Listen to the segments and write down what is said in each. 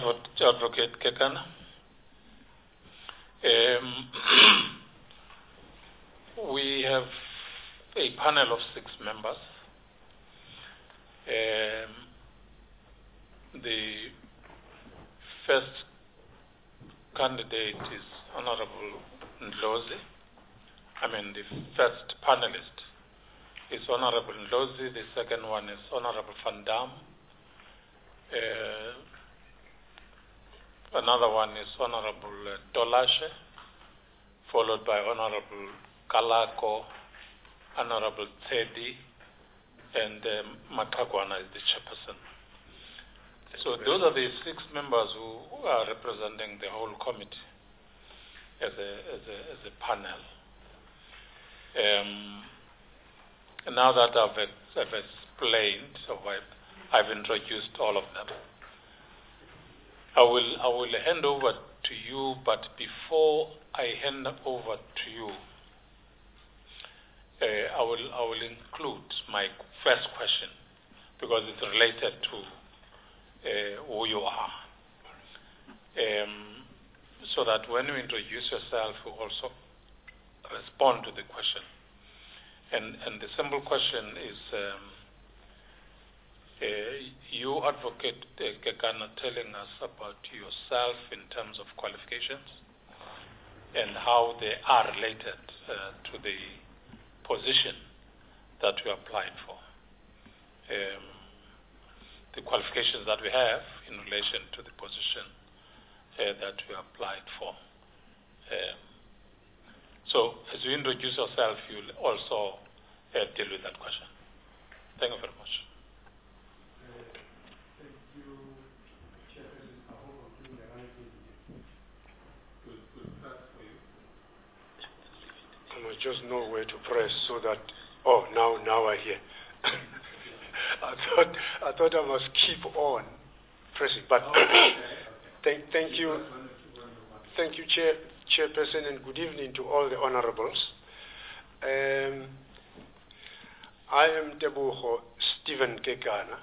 Advocate Kekana. We have a panel of 6 members. The first candidate is Honorable Ndlozi. The first panelist is Honorable Ndlozi. The second one is Honorable Van Dam. Another one is Honorable Tolashe, followed by Honorable Kalako, Honorable Tsedi, and Makagwana is the chairperson. So those are the 6 members who are representing the whole committee as a panel. Now that I've explained, so I've introduced all of them, I will hand over to you, but before I hand over to you, I will include my first question because it's related to who you are, so that when you introduce yourself, you also respond to the question. And the simple question is, you, Advocate Kekana, telling us about yourself in terms of qualifications and how they are related to the position that you applied for. The qualifications that we have in relation to the position that you applied for. So as you introduce yourself, you'll also deal with that question. Thank you very much. Thank you, Chairperson. I hope I'm doing the right thing. We'll start for you. I must just know where to press so that, now I hear. I thought I must keep on pressing, but thank you, Chairperson, and good evening to all the honorables. I am Tebogo Stephen Kekana.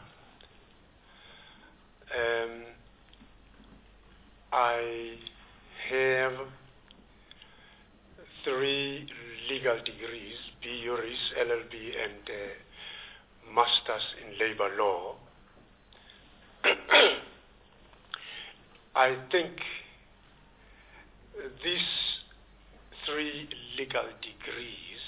I have 3 legal degrees, B. Juris, LLB, and Masters in Labor Law. I think these 3 legal degrees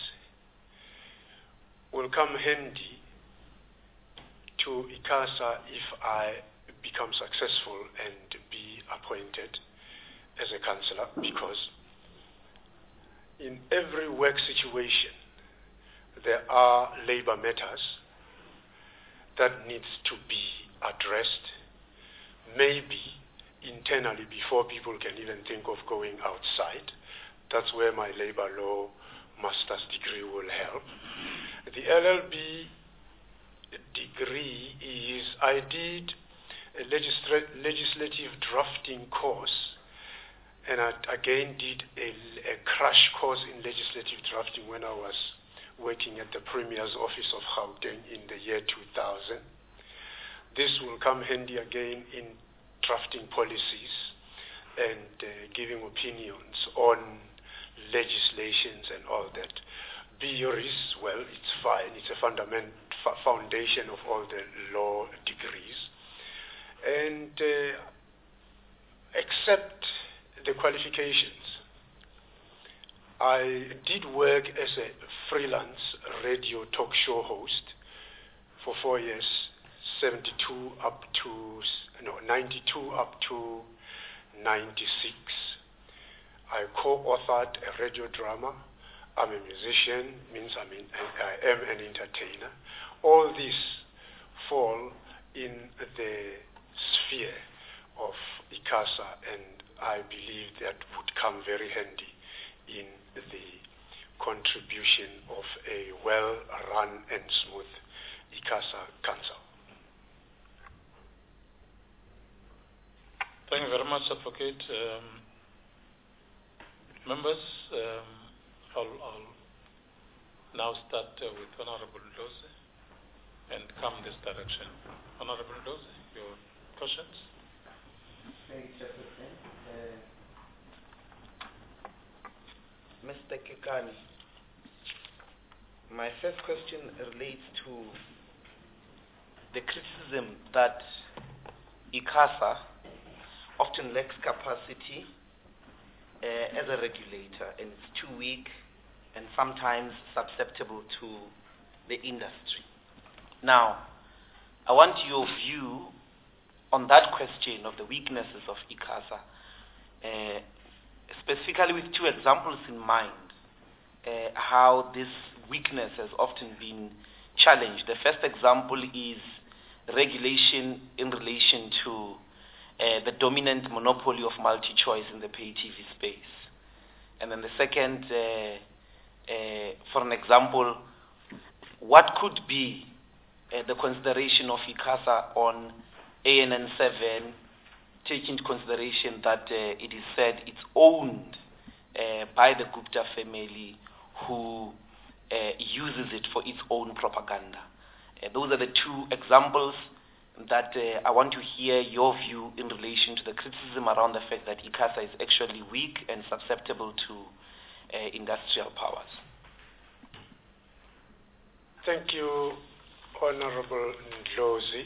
will come handy to ICASA if I become successful and be appointed as a councillor, because in every work situation there are labor matters that needs to be addressed, maybe internally before people can even think of going outside. That's where my labor law master's degree will help. The LLB degree is, I did a legislative drafting course, and I again did a crash course in legislative drafting when I was working at the Premier's Office of Gauteng in the year 2000. This will come handy again in drafting policies and giving opinions on legislations and all that. B. Juris, well, it's fine. It's a foundation of all the law degrees. And except the qualifications, I did work as a freelance radio talk show host for 4 years, 92 up to 96. I co-authored a radio drama. I'm a musician, means I am an entertainer. All these fall in the sphere of ICASA, and I believe that would come very handy in the contribution of a well-run and smooth ICASA Council. Thank you very much, Advocate. Members, I'll now start with Honorable Ndlozi and come this direction. Honorable Ndlozi, your questions? Mr. Kekani. My first question relates to the criticism that ICASA often lacks capacity as a regulator, and it's too weak and sometimes susceptible to the industry. Now, I want your view on that question of the weaknesses of ICASA, specifically with two examples in mind, how this weakness has often been challenged. The first example is regulation in relation to the dominant monopoly of multi-choice in the pay TV space. And then the second, for an example, what could be the consideration of ICASA on ANN7, taking into consideration that it is said it's owned by the Gupta family, who uses it for its own propaganda. Those are the two examples that I want to hear your view in relation to the criticism around the fact that ICASA is actually weak and susceptible to industrial powers. Thank you, Honorable Ndlozi.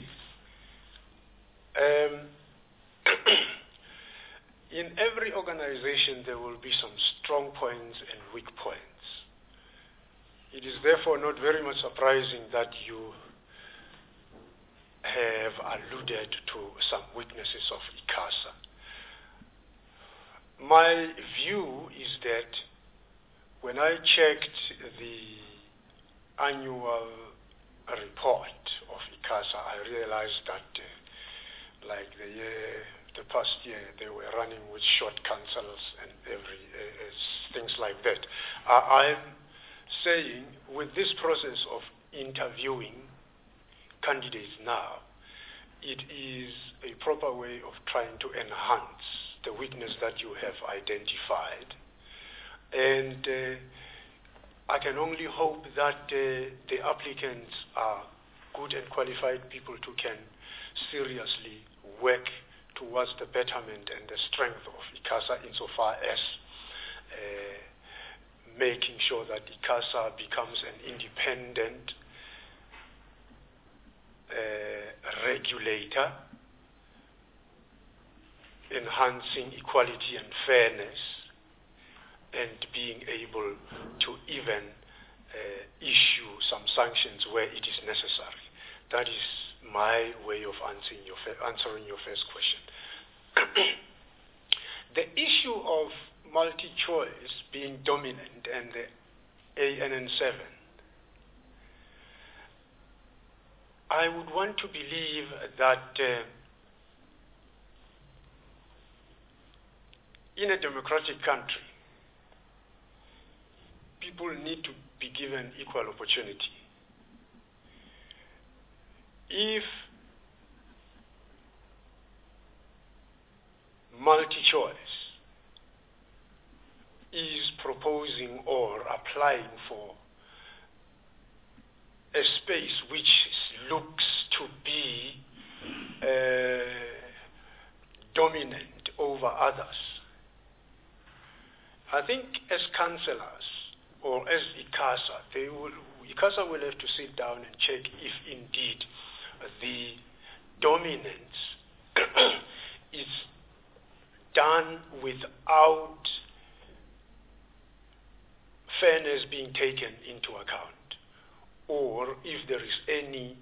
In every organization, there will be some strong points and weak points. It is therefore not very much surprising that you have alluded to some weaknesses of ICASA. My view is that when I checked the annual report of ICASA, I realized that like the past year, they were running with short councils and things like that. I'm saying with this process of interviewing candidates now, it is a proper way of trying to enhance the weakness that you have identified. And I can only hope that the applicants are good and qualified people who can seriously work towards the betterment and the strength of ICASA insofar as making sure that ICASA becomes an independent regulator, enhancing equality and fairness, and being able to even issue some sanctions where it is necessary. That is my way of answering your first question. The issue of multi-choice being dominant and the ANN7, I would want to believe that in a democratic country, people need to be given equal opportunity. If multi-choice is proposing or applying for a space which looks to be dominant over others, I think as councillors or as ICASA, ICASA will have to sit down and check if indeed the dominance is done without fairness being taken into account, or if there is any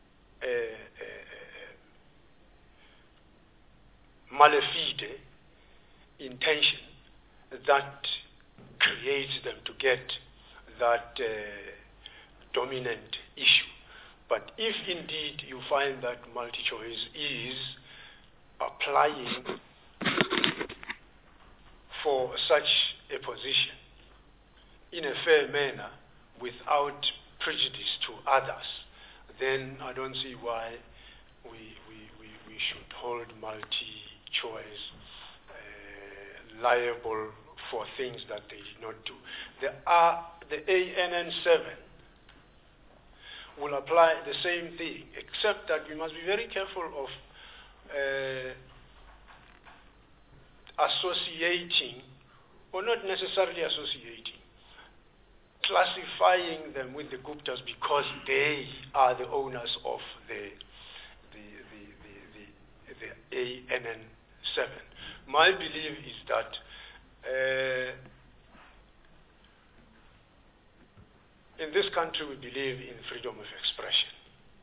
malafide intention that creates them to get that dominant issue. But if indeed you find that multi-choice is applying for such a position in a fair manner without prejudice to others, then I don't see why we should hold multi-choice liable for things that they did not do. The ANN7 will apply the same thing, except that we must be very careful of associating, or not necessarily associating, classifying them with the Guptas because they are the owners of the ANN7. My belief is that in this country we believe in freedom of expression.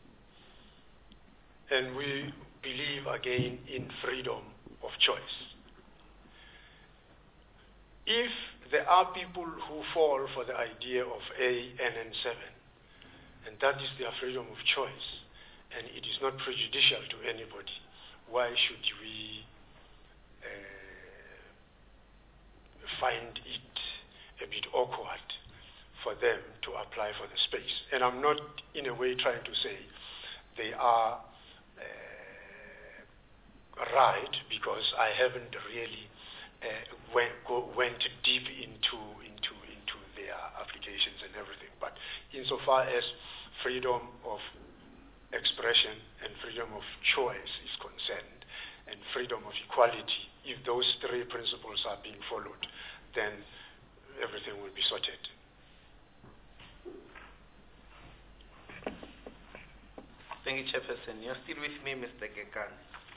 And we believe again in freedom of choice. If there are people who fall for the idea of ANN7, and that is their freedom of choice, and it is not prejudicial to anybody, why should we find it a bit awkward for them to apply for the space? And I'm not in a way trying to say they are right, because I haven't really went deep into their applications and everything. But insofar as freedom of expression and freedom of choice is concerned, and freedom of equality, if those three principles are being followed, then everything will be sorted. Thank you, Chairperson. You're still with me, Mr. Gekan.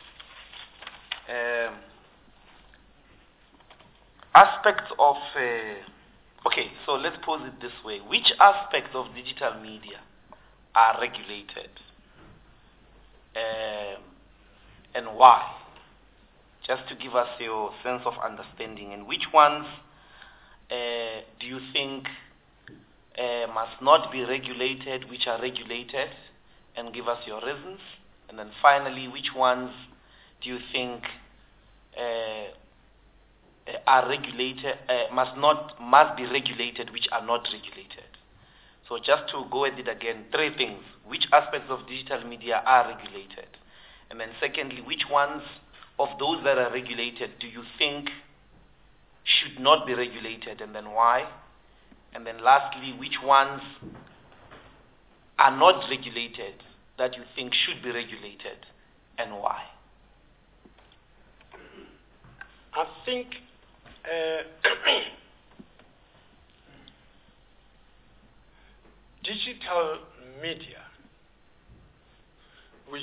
Aspects of, okay, so let's pose it this way. Which aspects of digital media are regulated? And why? Just to give us your sense of understanding. And which ones do you think must not be regulated, which are regulated? And give us your reasons. And then finally, which ones do you think are regulated, must be regulated, which are not regulated? So just to go at it again, three things. Which aspects of digital media are regulated? And then secondly, which ones of those that are regulated do you think should not be regulated, and then why? And then lastly, which ones are not regulated that you think should be regulated, and why? I think digital media, which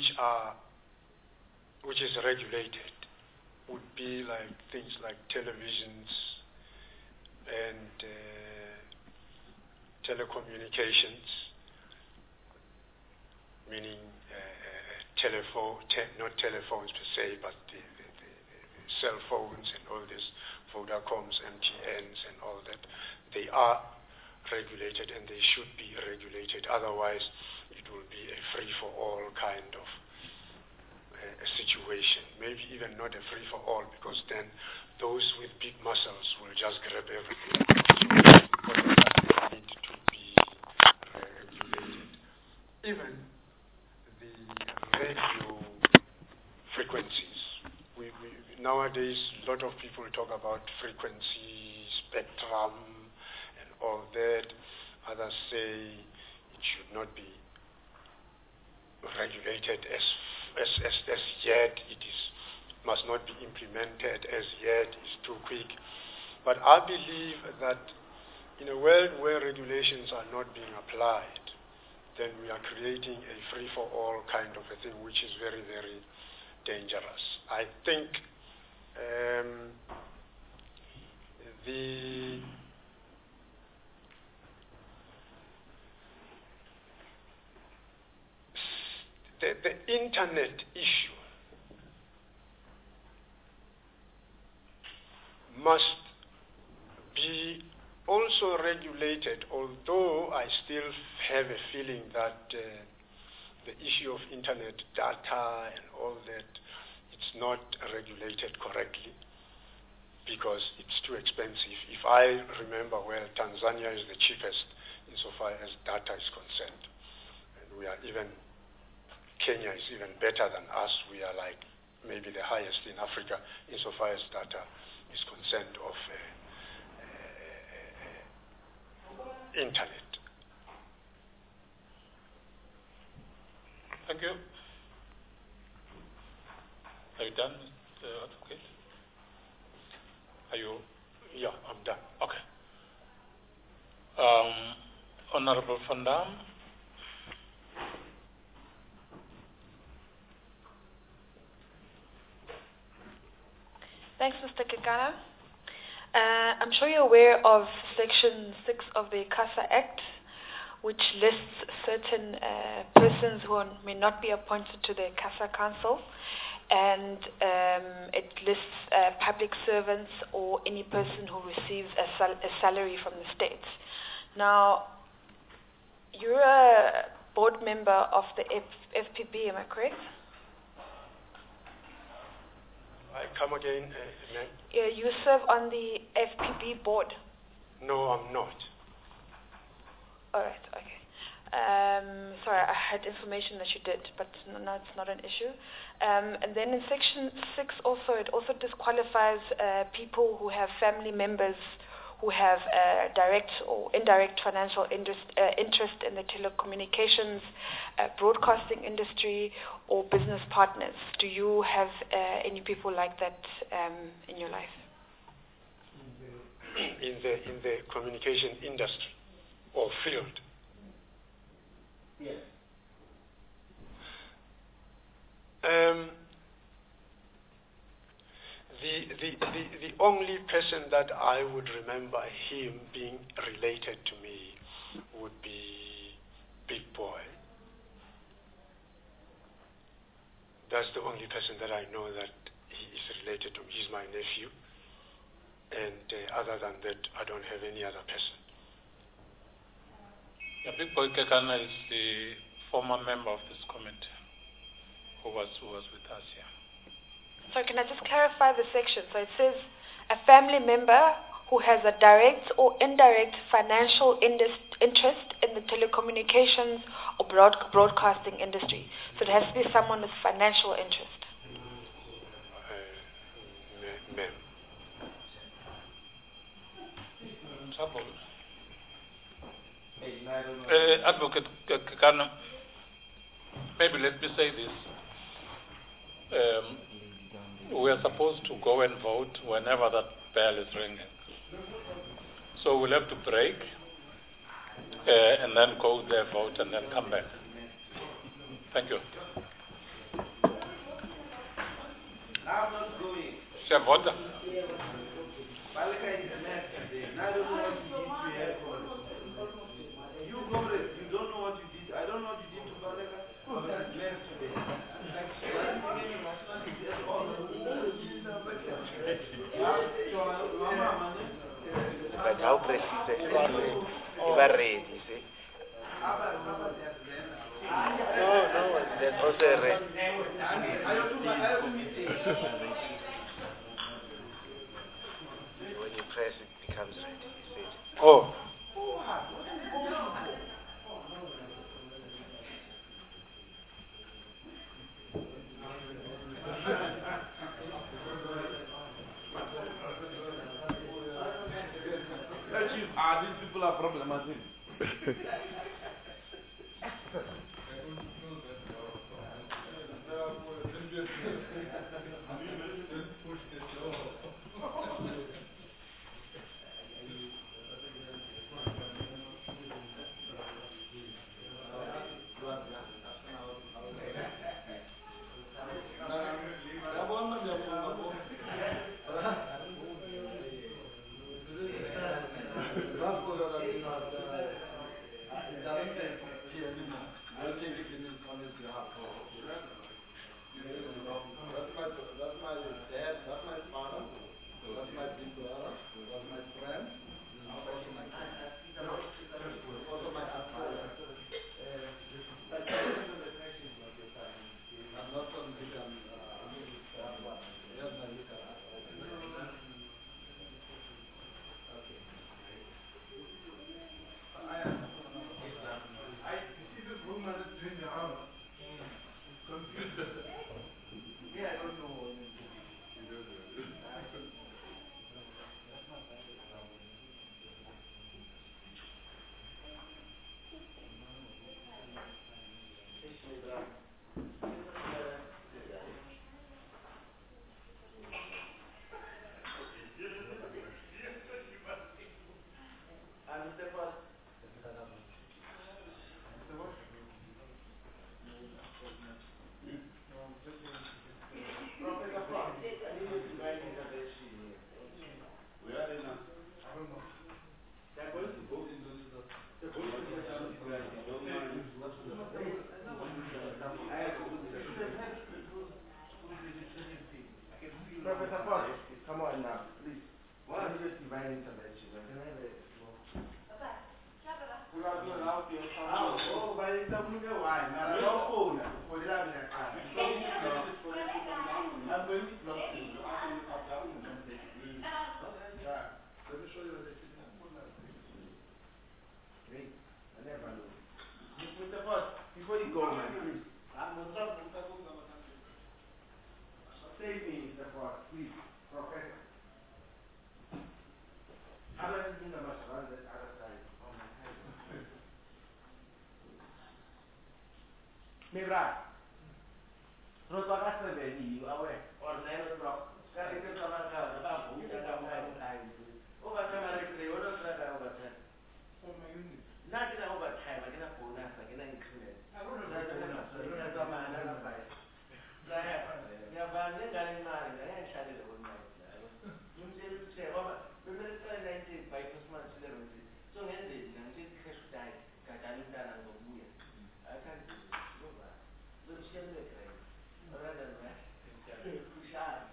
is regulated, would be like things like televisions and telecommunications, meaning not telephones per se, but the cell phones and all this, Vodacoms, MTNs and all that. They are regulated, and they should be regulated. Otherwise, it will be a free-for-all kind of situation. Maybe even not a free-for-all, because then those with big muscles will just grab everything. So need to be regulated. Even the radio frequencies. Nowadays, a lot of people talk about frequency, spectrum, and all that. Others say it should not be regulated as yet. It must not be implemented as yet. It's too quick. But I believe that in a world where regulations are not being applied, then we are creating a free-for-all kind of a thing, which is very, very dangerous. I think the internet issue must be also regulated, although I still have a feeling that the issue of internet data and all that, it's not regulated correctly because it's too expensive. If I remember well, Tanzania is the cheapest insofar as data is concerned. And Kenya is even better than us. We are like maybe the highest in Africa insofar as data is concerned of internet. Thank you. Are you done, Mr. Advocate? Are you? Yeah, I'm done. Okay. Honorable Van Dam. Thanks, Mr. Kekana. I'm sure you're aware of Section 6 of the ICASA Act, which lists certain persons who may not be appointed to the ICASA Council, and it lists public servants or any person who receives a salary from the state. Now, you're a board member of the FPB, am I correct? Come again, ma'am? Yeah, you serve on the FPB board. No, I'm not. All right, okay. Sorry, I had information that you did, but no, it's not an issue. And then in Section 6 also, it also disqualifies people who have family members who have direct or indirect financial interest in the telecommunications, broadcasting industry, or business partners. Do you have any people like that in your life? In the communication industry or field? Yes. The only person that I would remember him being related to me would be Big Boy. That's the only person that I know that he is related to me. He's my nephew. And other than that, I don't have any other person. Yeah, Big Boy Kekana is the former member of this committee who was with us here. So can I just clarify the section? So it says a family member who has a direct or indirect financial interest in the telecommunications or broadcasting industry. So it has to be someone with financial interest. Ma'am. Trouble. Advocate Kekana, maybe let me say this. We are supposed to go and vote whenever that bell is ringing. So we'll have to break and then go there, vote, and then come back. Thank you. I'm not going. Shavota. You comrade, you don't know what you did. I don't know what you did to Baleka. Left today. But how precise you are ready, see? No, there's also a red. When you press it becomes red, you see it? Oh. These people are problematic. Come on now, please. What is this divine intervention? Can I have it? Oh, but it's a good wine. I'm going to block you. Let me show you what they did. Wait, I never know. Mr. Foss, before you go, man, please. Save me, Mr. Foss, please. Professor. I don't think I must run that other side. Oh, my God. Mira, Rotwagasa Veni, you are aware, or 9 o'clock. Not in overtime, I can bonus, I can increment. I want to write bonus. Yeah, but I didn't marry, I ain't shut it all night. You say, oh, the minister 90 by Christmas, so ended, and did cash die, Catalina and Gobuya. I can't do it. Don't share the crime. Rather than that, push out.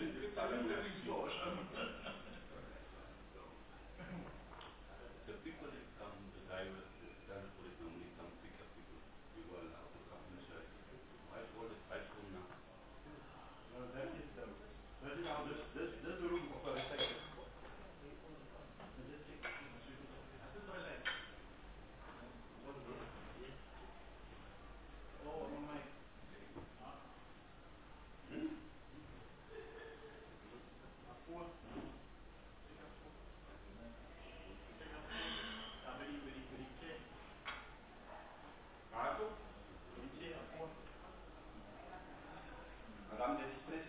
people that come, the drivers, the transport normally come pick up people. You are allowed to come inside. Why all the fight room now? No, that is now this room for a second. Madame l'Express,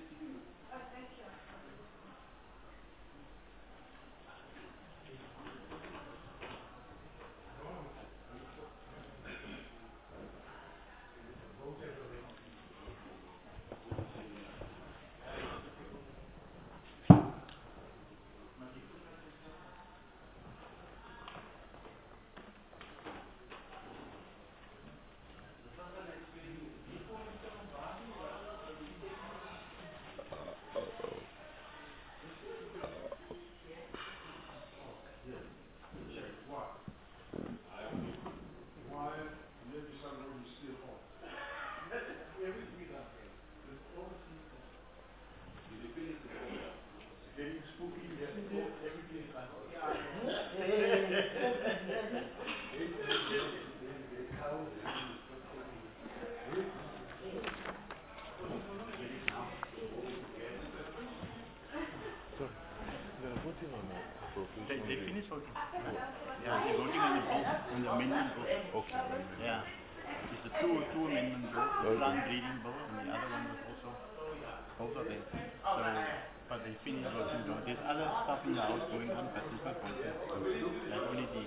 They finished voting. Yeah, they're voting on the bill, on the amendment bill. Okay. Yeah. It's the two amendment bill, the plant breeding bill, and the other one was also there. So, but they finished voting. There's other stuff in the house going on, but it's not voting. That's only the.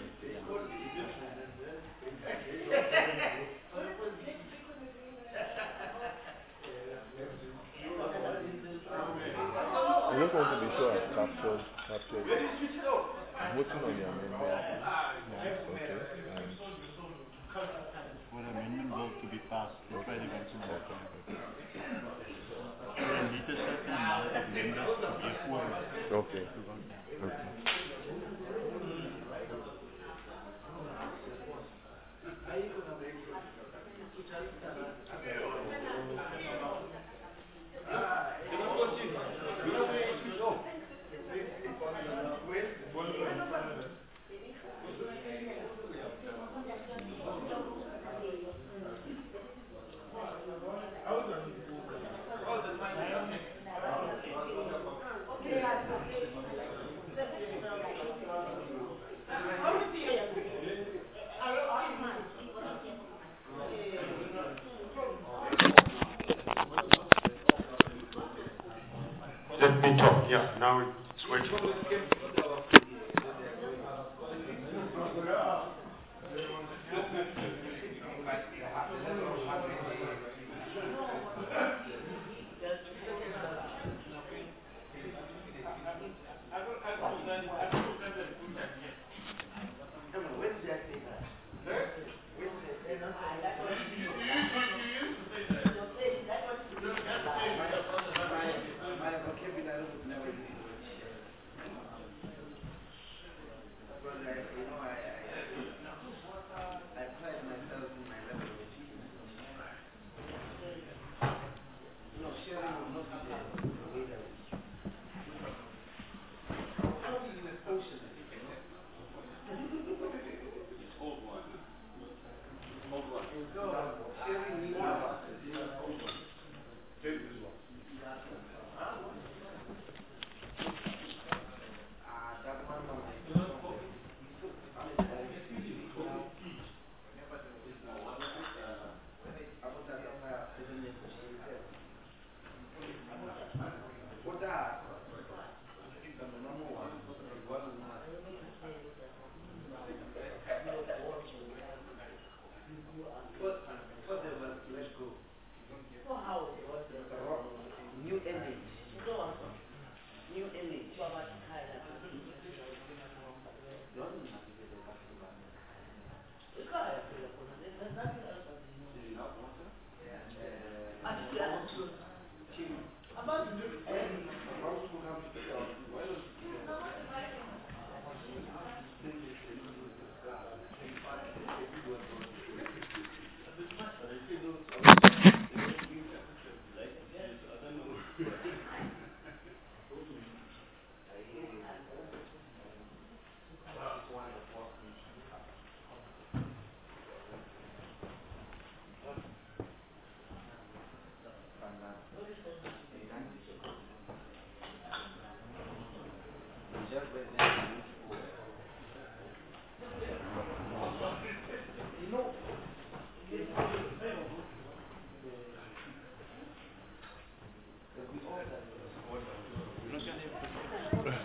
I just want to be sure I've captured voting on the amendment. Yes, okay. For the amendment bill to be passed, that's why they're going to vote. They need a certain amount of members to be a quorum. Okay. To vote. Okay. Let me talk. Yeah, now it's working.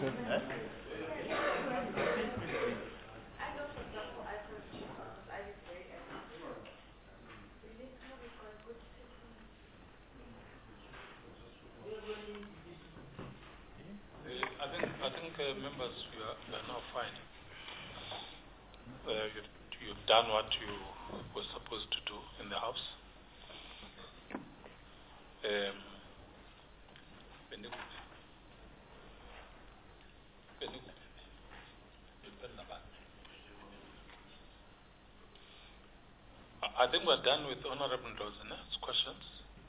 I think members, you are now fine. You've done what you were supposed to do in the House. I think we're done with Honorable Ndozena's questions.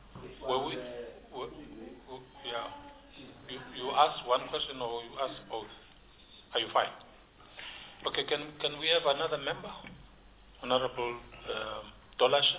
Yeah. You ask one question or you ask both? Are you fine? Okay, can we have another member? Honorable Tolashe?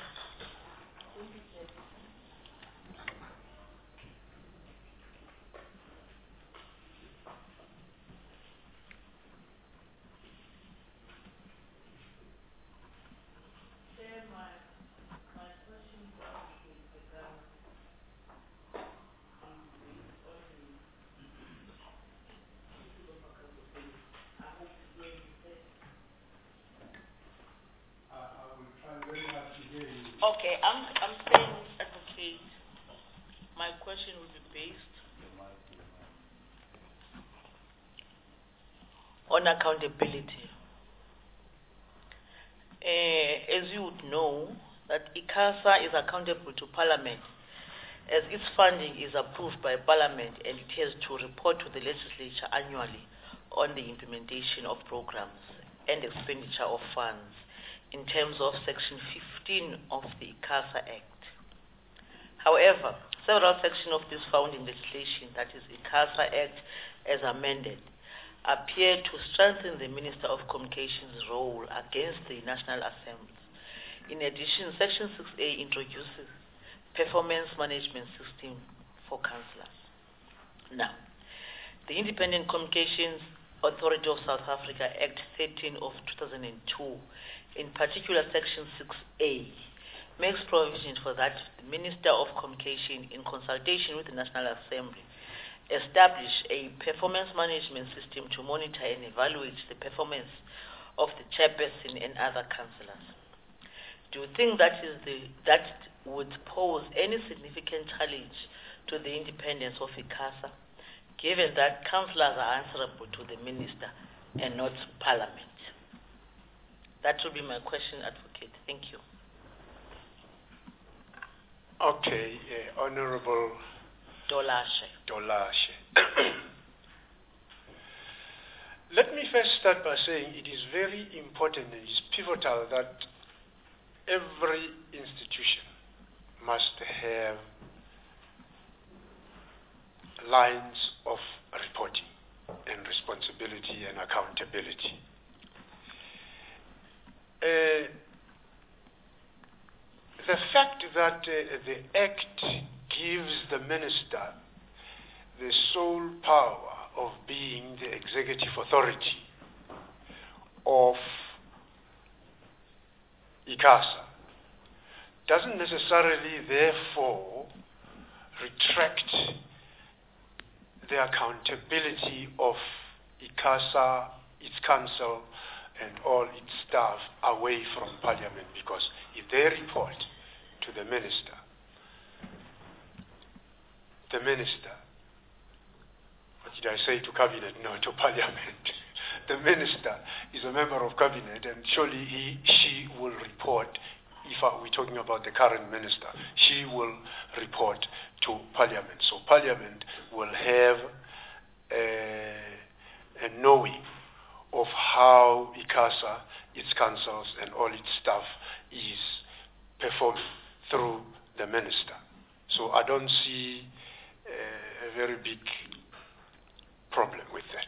Okay, I'm saying, Advocate, my question will be based on accountability. As you would know, that ICASA is accountable to Parliament as its funding is approved by Parliament and it has to report to the legislature annually on the implementation of programs and expenditure of funds in terms of Section 15 of the ICASA Act. However, several sections of this founding legislation, that is ICASA Act as amended, appear to strengthen the Minister of Communications' role against the National Assembly. In addition, Section 6A introduces performance management system for councillors. Now, the Independent Communications Authority of South Africa Act 13 of 2002, in particular Section 6A, makes provision for that the Minister of Communication, in consultation with the National Assembly, establish a performance management system to monitor and evaluate the performance of the chairperson and other councillors. Do you think that would pose any significant challenge to the independence of ICASA, given that councillors are answerable to the Minister and not Parliament? That will be my question, Advocate. Thank you. Okay, Honorable Tolashe. Let me first start by saying it is very important and it is pivotal that every institution must have lines of reporting and responsibility and accountability. The fact that the Act gives the Minister the sole power of being the executive authority of ICASA doesn't necessarily, therefore, retract the accountability of ICASA, its council, and all its staff away from Parliament, because if they report to the Minister, what did I say, to Cabinet? No, to Parliament. The Minister is a member of Cabinet, and surely she will report, if we're talking about the current Minister, she will report to Parliament. So Parliament will have a knowing of how ICASA, its councils, and all its staff is performed through the Minister. So I don't see a very big problem with that.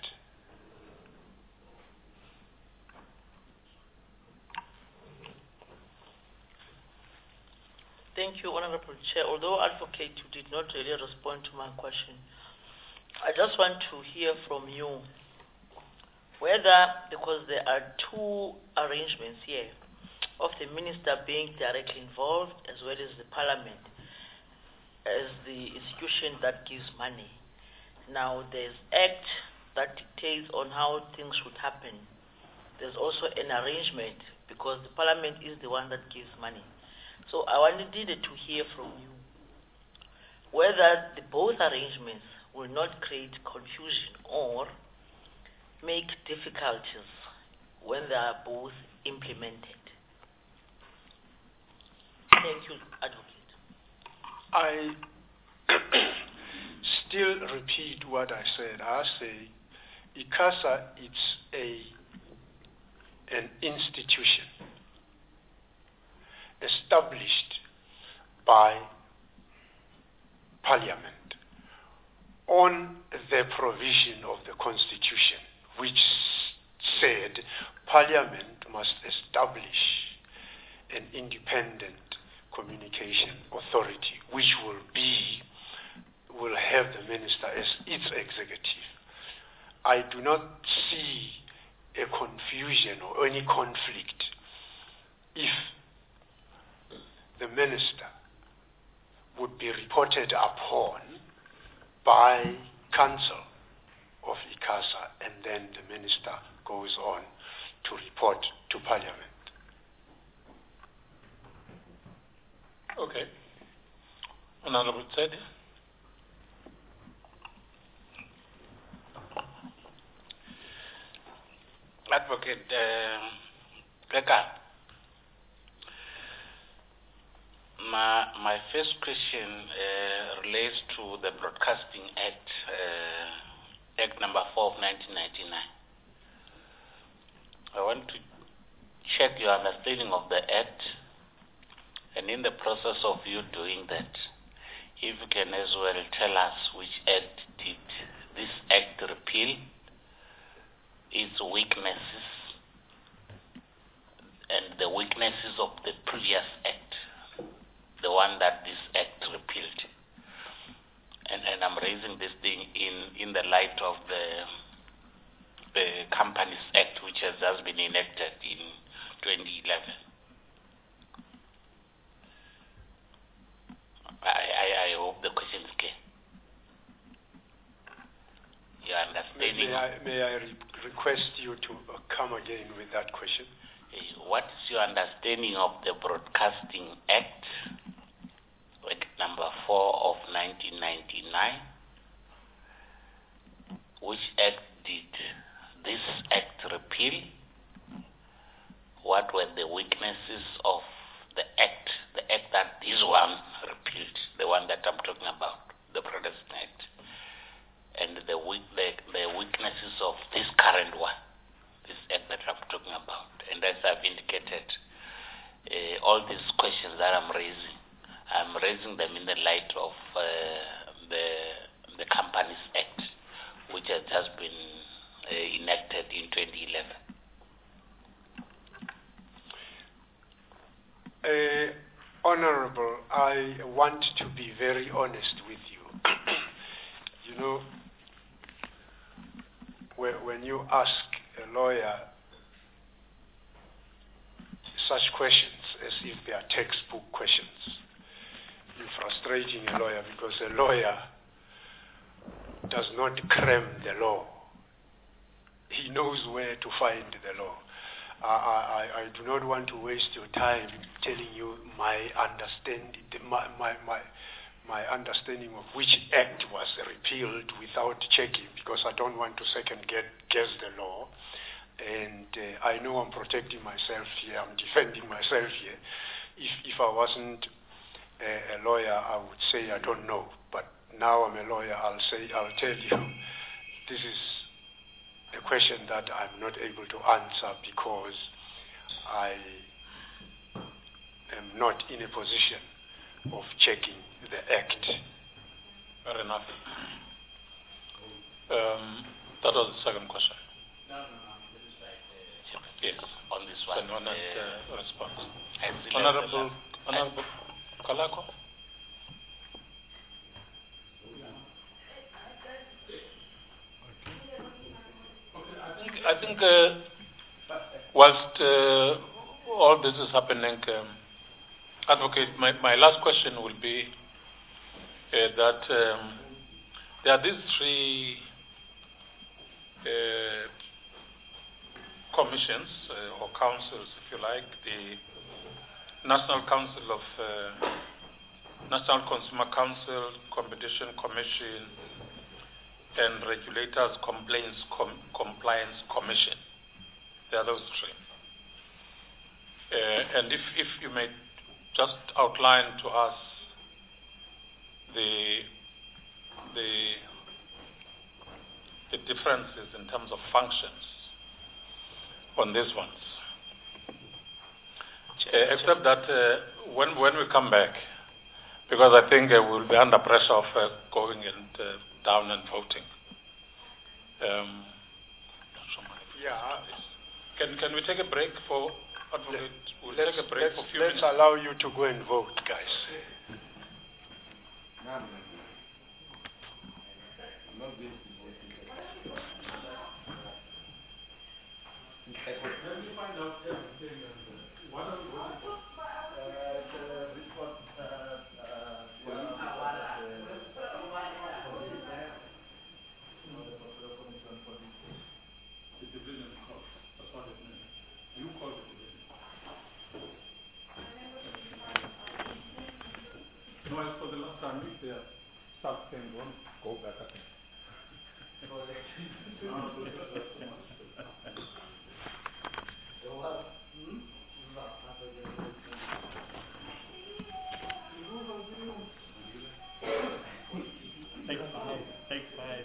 Thank you, Honorable Chair. Although Advocate, you did not really respond to my question, I just want to hear from you whether, because there are two arrangements here of the Minister being directly involved as well as the Parliament as the institution that gives money. Now there's Act that dictates on how things should happen. There's also an arrangement because the parliament is the one that gives money. So I needed to hear from you whether both arrangements will not create confusion or make difficulties when they are both implemented. Thank you, Advocate. I still repeat what I said. I say ICASA is an institution established by Parliament on the provision of the Constitution, which said Parliament must establish an independent communication authority, which will have the minister as its executive. I do not see a confusion or any conflict if the minister would be reported upon by council of ICASA, and then the minister goes on to report to Parliament. Okay. Honorable Tsedi. Advocate Peka, my first question relates to the Broadcasting Act, Act number 4 of 1999. I want to check your understanding of the Act, and in the process of you doing that, if you can as well tell us which Act did this Act repeal, its weaknesses, and the weaknesses of the previous Act, the one that this Act repealed. And I'm raising this thing in the light of the Companies Act, which has just been enacted in 2011. I hope the question is clear. Your understanding. May I request you to come again with that question? What is your understanding of the Broadcasting Act, Act number 4 of 1999? Which Act did this Act repeal? What were the weaknesses of the Act that this one repealed, the one that I'm talking about, the Broadcasting Act, and the weaknesses of this current one, this Act that I'm talking about? And as I've indicated, all these questions that I'm raising them in the light of the Companies Act, which has just been enacted in 2011. Honorable, I want to be very honest with you. You know, when you ask a lawyer such questions as if they are textbook questions, you're frustrating a lawyer, because a lawyer does not cram the law. He knows where to find the law. I do not want to waste your time telling you my understanding, my understanding of which act was repealed without checking, because I don't want to second guess the law. And I know I'm protecting myself here, I'm defending myself here. If I wasn't a lawyer, I would say I don't know. But now I'm a lawyer, I'll tell you, this is a question that I'm not able to answer, because I am not in a position of checking the act. Fair enough. That was the second question. Yes, on this one. An honest response. Honorable Kalako? I think whilst all this is happening, Advocate, my last question will be that there are these three commissions or councils, if you like, the National Consumer Council, Competition Commission, and Regulators Compliance Commission. There are those three. And if you may just outline to us the differences in terms of functions on these ones. Except that when we come back, because I think we'll be under pressure of going and down and voting. Can we take a break for advocate? We'll take a break for a few minutes. Let's allow you to go and vote, guys. No, as for the last time, if the staff can go back up. Take five.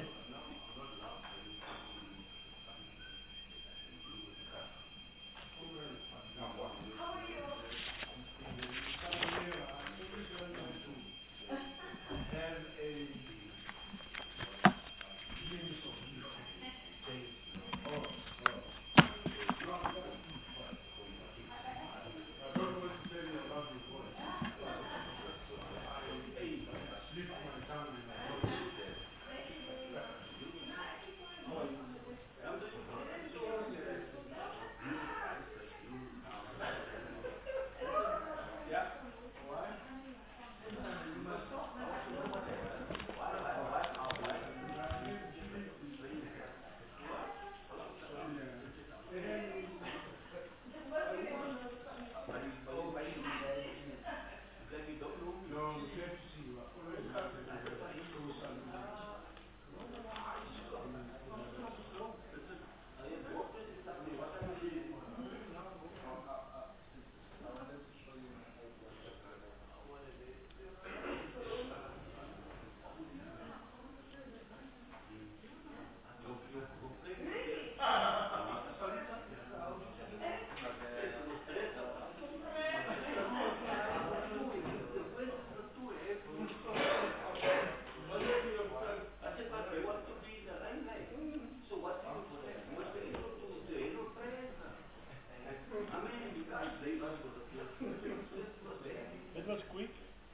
It was quick.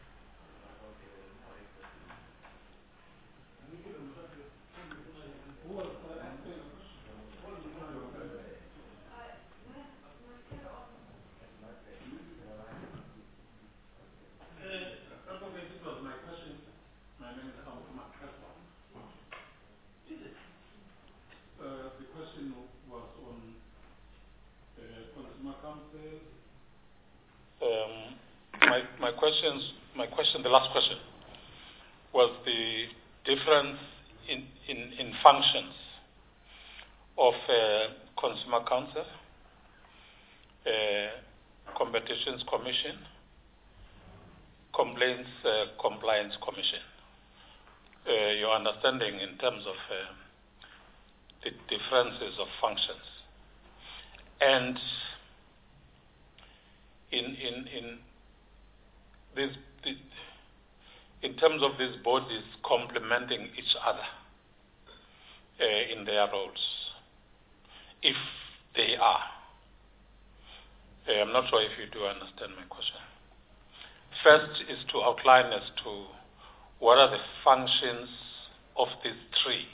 This was my question. My name is Mark Kasper. The question was on Consumer Council. The last question was the difference in functions of Consumer Council, Competitions Commission, Compliance Commission. Your understanding in terms of the differences of functions, and in terms of these bodies complementing each other in their roles, if they are. I'm not sure if you do understand my question. First is to outline as to what are the functions of these three.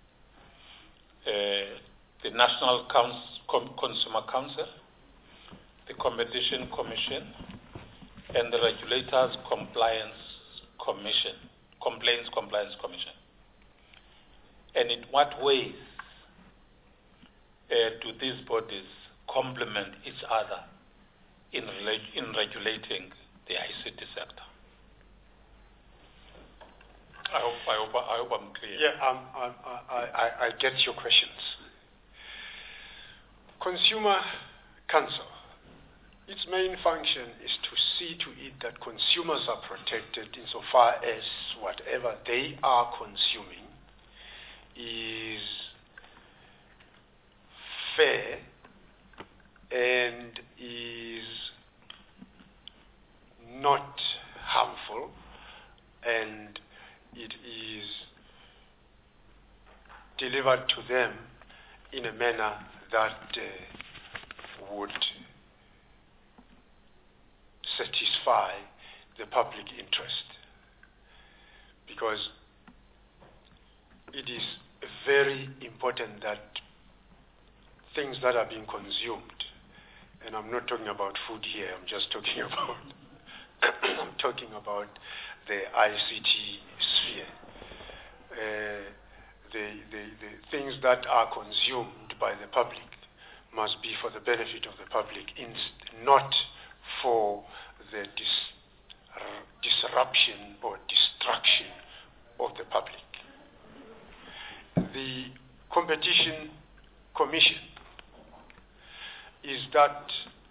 The National Consumer Council, the Competition Commission, and the Regulators Compliance Commission, and in what ways do these bodies complement each other in regulating the ICT sector? I hope I'm clear. Yeah, I get your questions. Consumer Council, its main function is to see to it that consumers are protected insofar as whatever they are consuming is fair and is not harmful, and it is delivered to them in a manner that would satisfy the public interest. Because it is very important that things that are being consumed, and I'm not talking about food here, I'm just talking about I'm talking about the ICT sphere. The things that are consumed by the public must be for the benefit of the public, not for the disruption or destruction of the public. The Competition Commission is that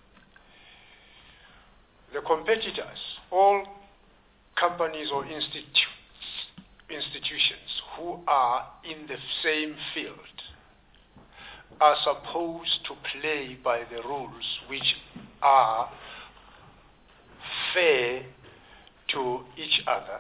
the competitors, all companies or institutions who are in the same field, are supposed to play by the rules which are fair to each other,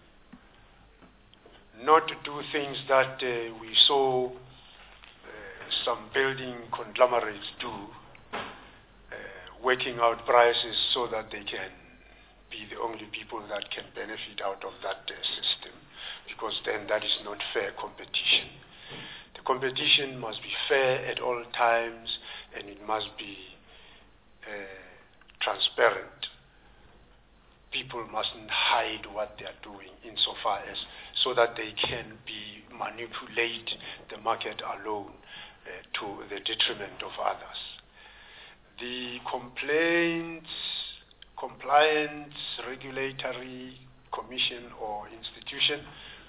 not to do things that we saw some building conglomerates do, working out prices so that they can be the only people that can benefit out of that system, because then that is not fair competition. The competition must be fair at all times, and it must be transparent. People mustn't hide what they are doing insofar as so that they can manipulate the market alone to the detriment of others. The Compliance Regulatory Commission or institution,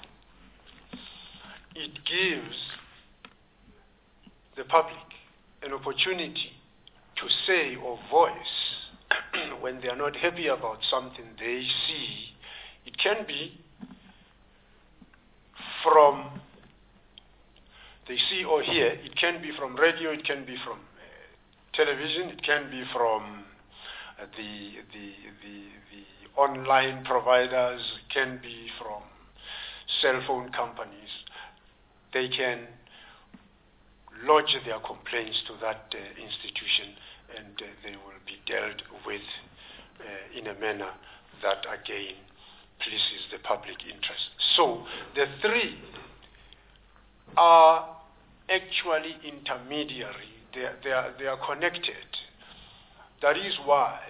it gives the public an opportunity to say or voice when they are not happy about something they see. It can be from they see or hear, it can be from radio, it can be from television, it can be from the online providers, it can be from cell phone companies. They can lodge their complaints to that institution, and they will be dealt with in a manner that again pleases the public interest. So the three are actually intermediary. They are connected. That is why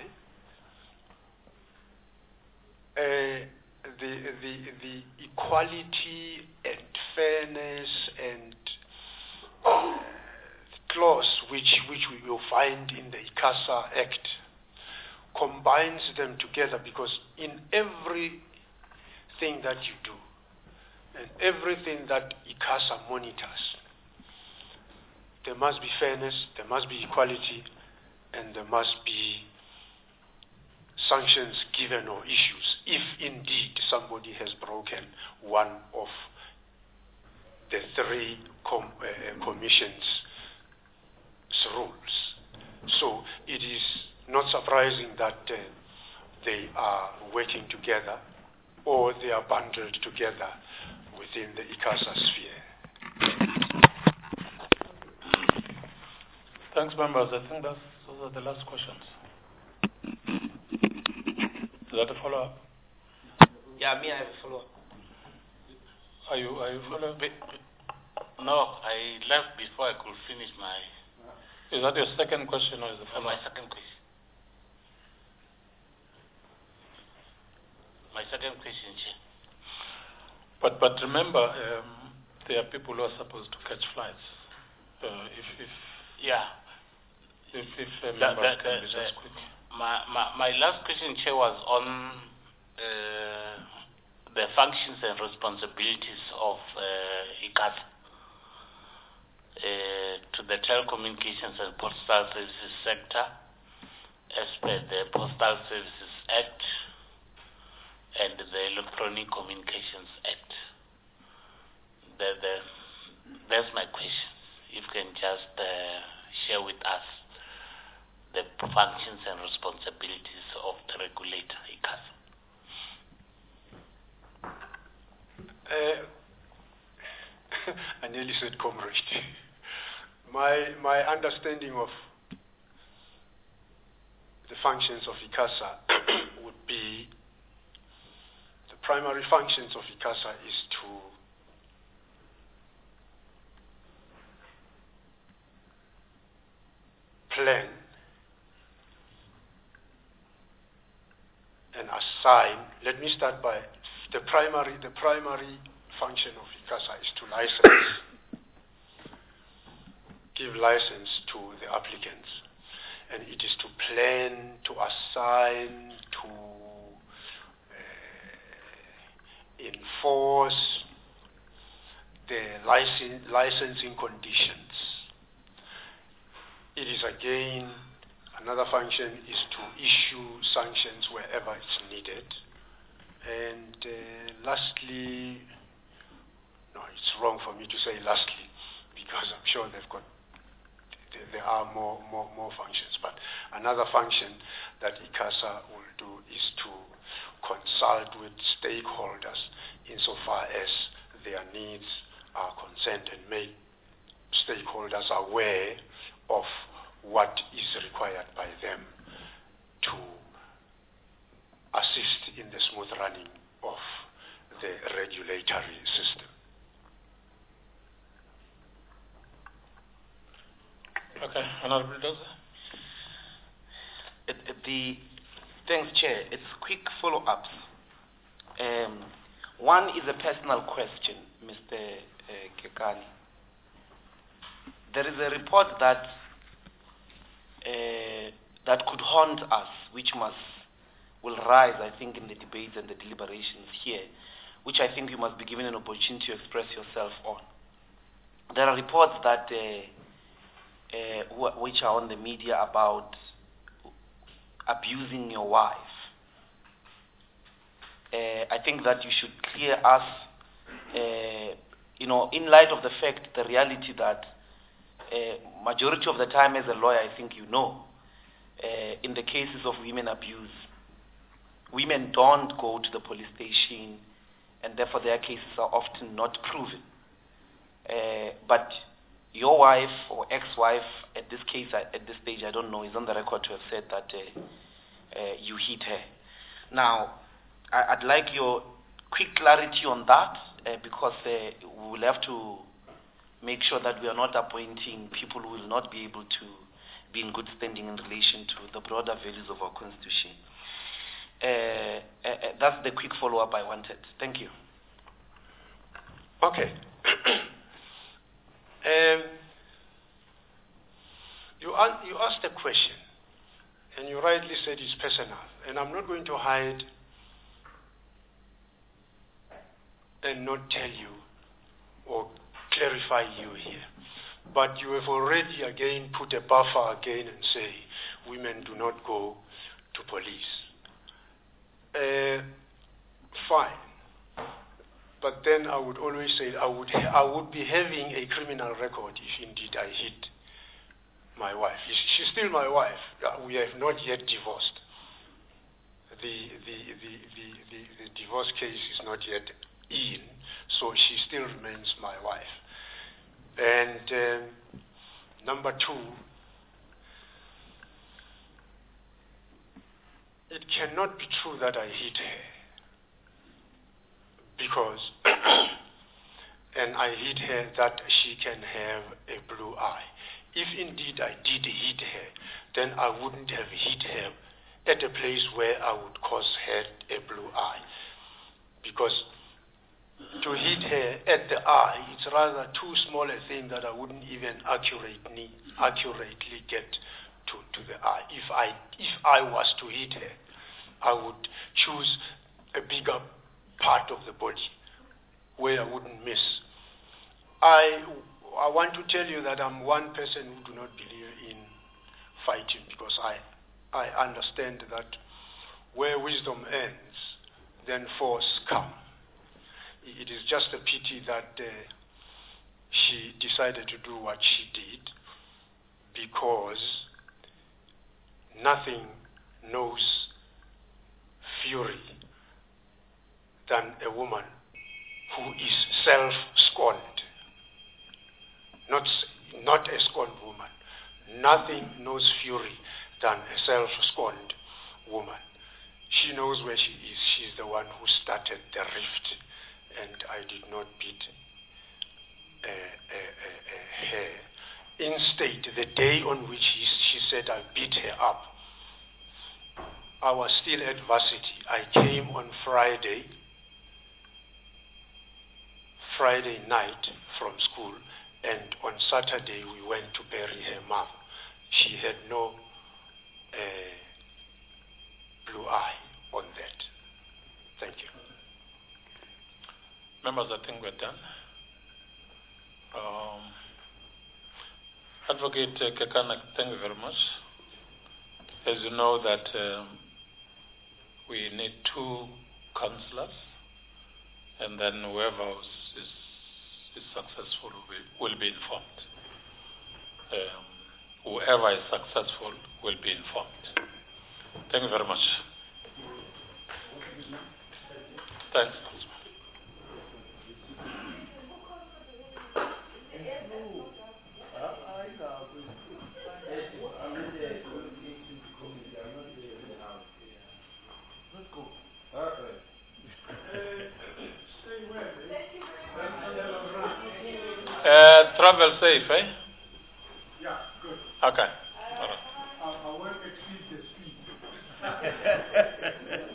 the equality and fairness and clause which we will find in the ICASA Act combines them together, because in everything that you do and everything that ICASA monitors, there must be fairness, there must be equality, and there must be sanctions given or issues if indeed somebody has broken one of the three commissions' rules. So it is not surprising that they are working together, or they are bundled together within the ICASA sphere. Thanks, members. I think those are the last questions. Is that a follow-up? Yeah, me, I have a follow-up. Are you following? No, I left before I could finish my... Is that your second question or is it my second question? My second question, Chair. But remember, there are people who are supposed to catch flights. If Yeah. If members can be just quick. My last question, Chair, was on the functions and responsibilities of ICASA to the telecommunications and postal services sector as per the Postal Services Act and the Electronic Communications Act. That's my question. If you can just share with us the functions and responsibilities of the regulator, ICASA. I nearly said comrade. My understanding of the functions of ICASA would be the primary functions of ICASA is to plan and assign. Let me start by the primary function of ICASA is to license, give license to the applicants, and it is to plan, to assign, to enforce the licensing conditions. It is again, another function is to issue sanctions wherever it's needed. And lastly, no, it's wrong for me to say lastly, because I'm sure there are more functions. But another function that ICASA will do is to consult with stakeholders insofar as their needs are concerned and make stakeholders aware of what is required by them to assist in the smooth running of the regulatory system. Okay, Honorable Doza. Thanks, Chair. It's quick follow-ups. One is a personal question, Mr. Kekana. There is a report that could haunt us, which will rise, I think, in the debates and the deliberations here, which I think you must be given an opportunity to express yourself on. There are reports that which are on the media about abusing your wife. I think that you should clear us, in light of the fact, the reality that majority of the time as a lawyer, I think in the cases of women abuse, women don't go to the police station, and therefore their cases are often not proven. But your wife or ex-wife, at this stage, I don't know, is on the record to have said that you hit her. Now, I'd like your quick clarity on that, because we will have to make sure that we are not appointing people who will not be able to be in good standing in relation to the broader values of our Constitution. That's the quick follow-up I wanted. Thank you. Okay. You asked a question, and you rightly said it's personal, and I'm not going to hide and not tell you or clarify you here. But you have already again put a buffer again and say women do not go to police. Fine. But then I would always say I would be having a criminal record if indeed I hit my wife. She's still my wife. We have not yet divorced. The divorce case is not yet in, so she still remains my wife. And number two, it cannot be true that I hit her, because and I hit her that she can have a blue eye. If indeed I did hit her, then I wouldn't have hit her at a place where I would cause her a blue eye, because to hit her at the eye. It's rather too small a thing that I wouldn't even accurately get to the eye. If I was to hit her, I would choose a bigger part of the body where I wouldn't miss. I want to tell you that I'm one person who do not believe in fighting, because I understand that where wisdom ends, then force comes. It is just a pity that she decided to do what she did, because nothing knows fury than a woman who is self-scorned. Not a scorned woman. Nothing knows fury than a self-scorned woman. She knows where she is. She's the one who started the rift, and I did not beat her. Instead, the day on which she said I beat her up, I was still at varsity. I came on Friday night from school, and on Saturday we went to bury her mom. She had no blue eye on that. Thank you. Members, I think we're done. Advocate Kekana, thank you very much. As you know that we need 2 councillors, and then whoever is successful will be informed. Whoever is successful will be informed. Thank you very much. Thanks. Travel safe, eh? Yeah, good. Okay. I won't exceed the speed.